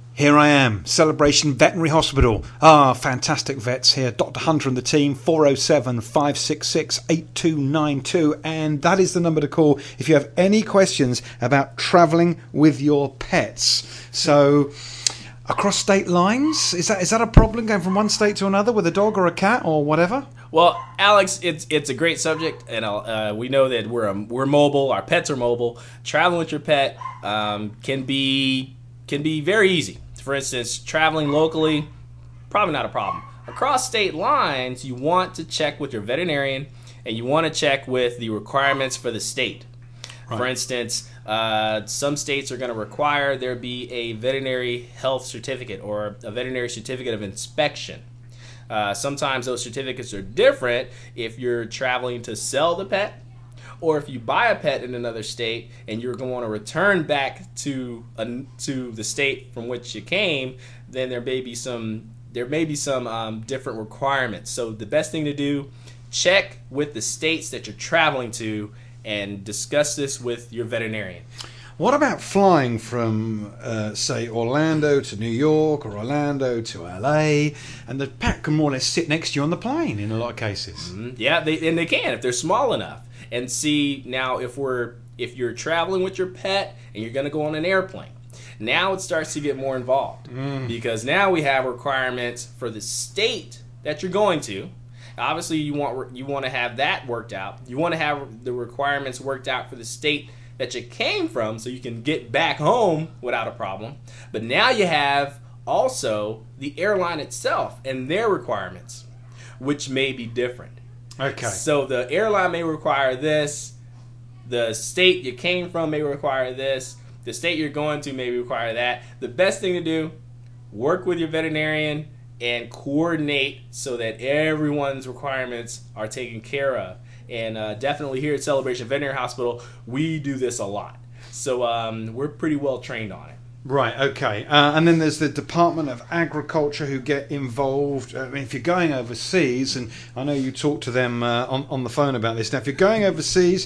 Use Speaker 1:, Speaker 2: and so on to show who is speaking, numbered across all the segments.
Speaker 1: Here I am, Celebration Veterinary Hospital. Ah, fantastic vets here. Dr. Hunter and the team, 407-566-8292. And that is the number to call if you have any questions about travelling with your pets. So, across state lines, is that a problem, going from one state to another with a dog or a cat or whatever?
Speaker 2: Well, Alex, it's a great subject, and we know that we're mobile. Our pets are mobile. Traveling with your pet can be very easy. For instance, traveling locally, probably not a problem. Across state lines, you want to check with your veterinarian, and you want to check with the requirements for the state. Right. For instance, some states are going to require there be a veterinary health certificate or a veterinary certificate of inspection. Sometimes those certificates are different if you're traveling to sell the pet, or if you buy a pet in another state and you're going to want to return back to the state from which you came, then there may be some different requirements. So the best thing to do, check with the states that you're traveling to and discuss this with your veterinarian.
Speaker 1: What about flying from, say, Orlando to New York or Orlando to LA, and the pet can more or less sit next to you on the plane in a lot of cases?
Speaker 2: Mm-hmm. Yeah, they can if they're small enough. And see, now if you're traveling with your pet and you're going to go on an airplane, now it starts to get more involved because now we have requirements for the state that you're going to. Obviously, you want to have that worked out. You want to have the requirements worked out for the state that you came from so you can get back home without a problem. But now you have also the airline itself and their requirements, which may be different.
Speaker 1: Okay.
Speaker 2: So the airline may require this, the state you came from may require this, the state you're going to may require that. The best thing to do, work with your veterinarian and coordinate so that everyone's requirements are taken care of. And definitely here at Celebration Veterinary Hospital, we do this a lot. So we're pretty well trained on it.
Speaker 1: Right, okay. And then there's the Department of Agriculture who get involved. I mean, if you're going overseas, and I know you talked to them on the phone about this. Now, if you're going overseas,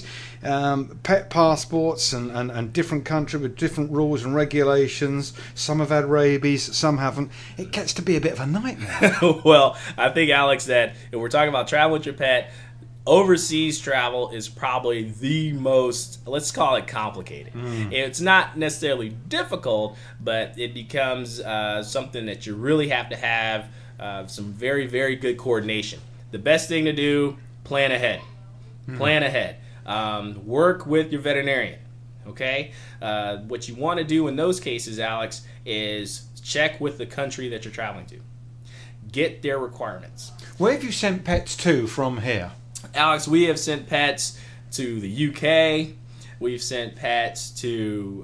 Speaker 1: pet passports and different country with different rules and regulations. Some have had rabies, some haven't. It gets to be a bit of a nightmare.
Speaker 2: Well, I think, Alex, that if we're talking about travel with your pet, overseas travel is probably the most, let's call it, complicated. It's not necessarily difficult, but it becomes something that you really have to have some very, very good coordination. The best thing to do, plan ahead. Plan ahead. Work with your veterinarian. Okay? What you want to do in those cases, Alex, is check with the country that you're traveling to. Get their requirements.
Speaker 1: Where have you sent pets to from here?
Speaker 2: Alex, we have sent pets to the UK. We've sent pets to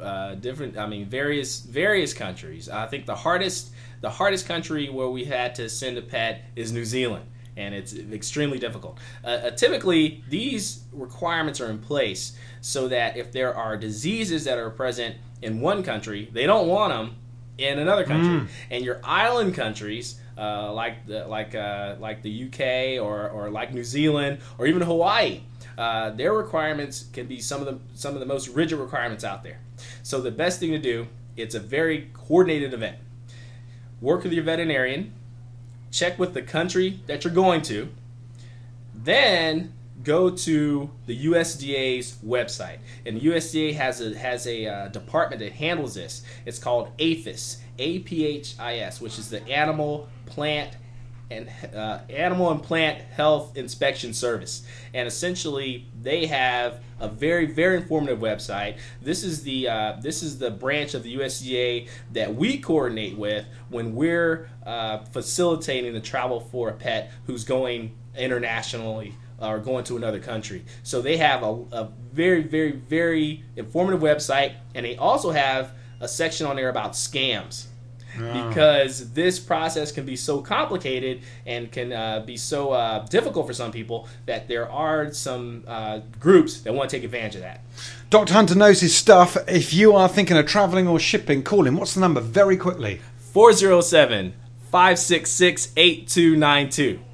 Speaker 2: various countries. I think the hardest country where we had to send a pet is New Zealand, and it's extremely difficult. Typically, these requirements are in place so that if there are diseases that are present in one country, they don't want them in another country. And your island countries, like the UK or like New Zealand or even Hawaii, their requirements can be some of the most rigid requirements out there. So the best thing to do, it's a very coordinated event. Work with your veterinarian, check with the country that you're going to, then go to the USDA's website. And the USDA has a department that handles this. It's called APHIS, APHIS, which is the Animal and Plant Health Inspection Service. And essentially, they have a very, very informative website. This is the branch of the USDA that we coordinate with when we're facilitating the travel for a pet who's going internationally or going to another country. So they have a very, very, very informative website, and they also have a section on there about scams. Because this process can be so complicated and can be so difficult for some people that there are some groups that want to take advantage of that.
Speaker 1: Dr. Hunter knows his stuff. If you are thinking of travelling or shipping, call him. What's the number? Very quickly.
Speaker 2: 407-566-8292.